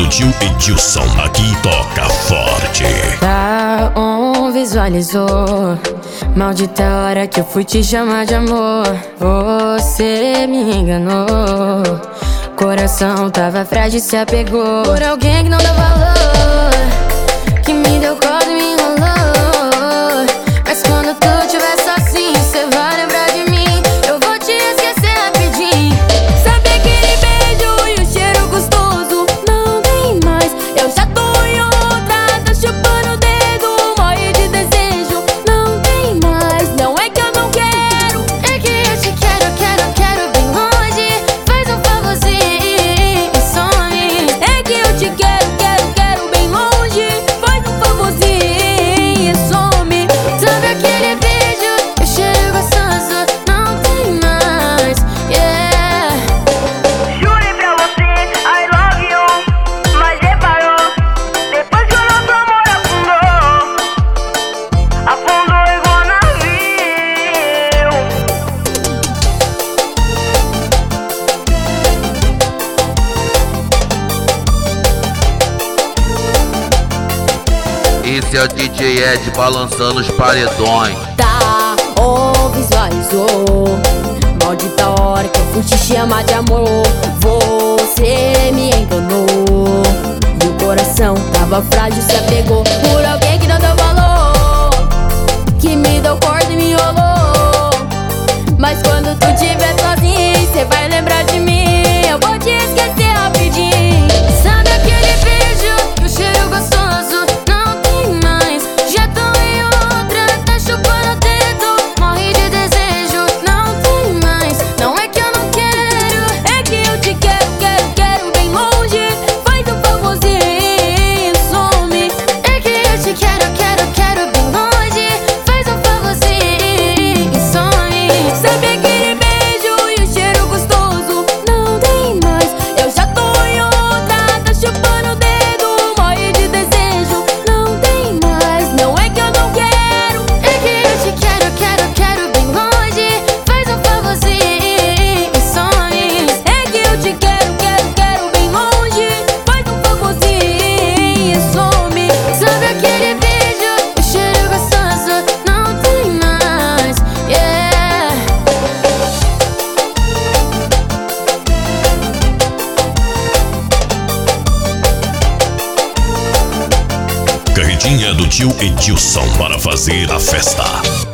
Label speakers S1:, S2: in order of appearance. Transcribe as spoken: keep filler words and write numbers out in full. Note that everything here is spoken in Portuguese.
S1: tio Edilson, aqui toca forte.
S2: Tá um visualizou, maldita hora que eu fui te chamar de amor. Você me enganou, coração tava frágil, se apegou por alguém que não dá valor, que me deu corda e me enrolou. Mas quando tu estiver sozinho, cê vai lembrar de mim. Eu vou te esquecer rapidinho. Sabe aquele beijo e o cheiro gostoso? Não tem mais, eu já tô em outra. Tá chupando o dedo, morre de desejo. Não tem mais, não é que eu não quero, é que eu te quero, eu quero, eu quero bem longe. Faz um favorzinho e some. É que eu te quero, quero, quero bem longe. Faz um favorzinho e some. Sabe aquele beijo e o cheiro gostoso? Não tem mais, yeah.
S3: Jurei pra você, I love you, mas reparou, depois que o nosso amor afundou, afundou igual navio.
S4: Esse é o D J Ed balançando os paredões.
S2: Tá, ou visualizou, maldita hora que eu fui te chamar de amor. Você me enganou e o coração tava frágil, se apegou por alguém que não deu valor, que me deu corda e me enrolou. Mas quando tu tiver sozinho, cê vai lembrar de mim. Eu vou te esquecer rapidinho. Sabe aquele beijo e o cheiro gostoso? Não tem mais, já tô em outra. Tá chupando o dedo, morre de desejo. Não tem mais, não é que eu não quero, é que eu te quero, quero, quero bem longe. Faz um favorzinho e some. É que eu te quero, quero, quero bem longe. Faz um favorzinho e some. Sabe aquele beijo e o cheiro gostoso? Não tem mais, eu já tô em outra. Tá chupando o dedo, morre de desejo. Não tem mais, não é que eu não quero, é que eu te quero, quero, quero bem longe. Faz um favorzinho e some. É que eu te quero, quero, quero bem longe. Faz um favorzinho e some. Sabe aquele beijo, o cheiro gostoso? Não tem mais, yeah.
S1: Carretinha do tio Edilson para fazer a festa.